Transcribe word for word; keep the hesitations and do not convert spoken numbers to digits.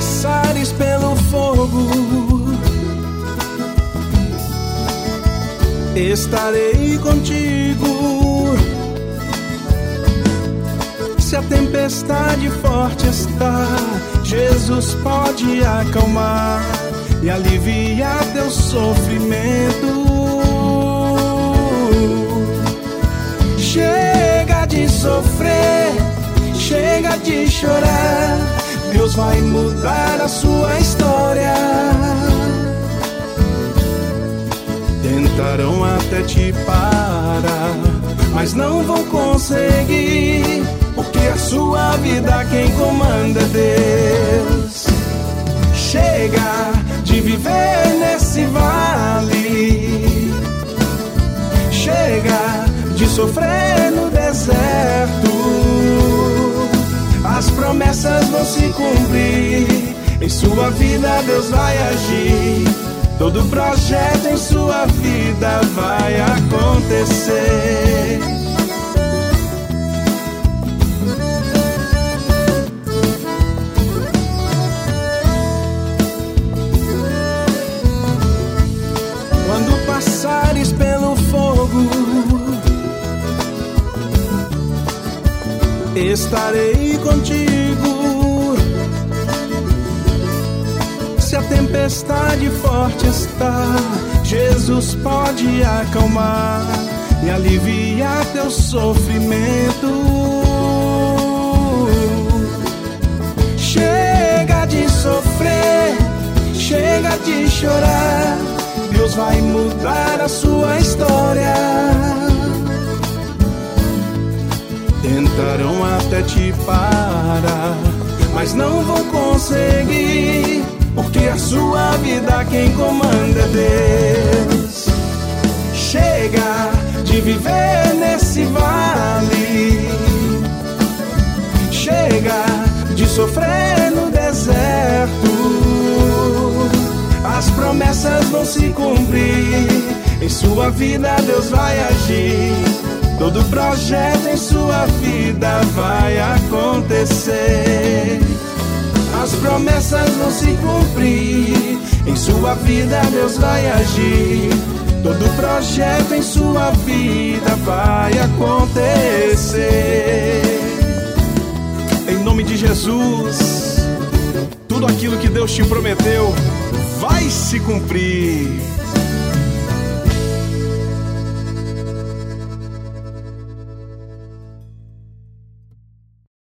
passares pelo fogo, estarei contigo. Se a tempestade forte está, Jesus pode acalmar e aliviar teu sofrimento. Chega de sofrer, chega de chorar, Deus vai mudar a sua história. Tentarão até te parar, mas não vão conseguir, porque a sua vida quem comanda é Deus. Chega de viver nesse vale, chega de sofrer no deserto. As promessas vão se cumprir, em sua vida Deus vai agir. Todo projeto em sua vida vai acontecer. Quando passares pelo fogo, estarei contigo. Se a tempestade forte está, Jesus pode acalmar e aliviar teu sofrimento. Chega de sofrer, chega de chorar, Deus vai mudar a sua história. Tentarão até te parar, mas não vão conseguir, porque a sua vida quem comanda é Deus. Chega de viver nesse vale, chega de sofrer no deserto. As promessas vão se cumprir, em sua vida Deus vai agir. Todo projeto em sua vida vai acontecer. As promessas vão se cumprir, em sua vida Deus vai agir. Todo projeto em sua vida vai acontecer. Em nome de Jesus, tudo aquilo que Deus te prometeu vai se cumprir.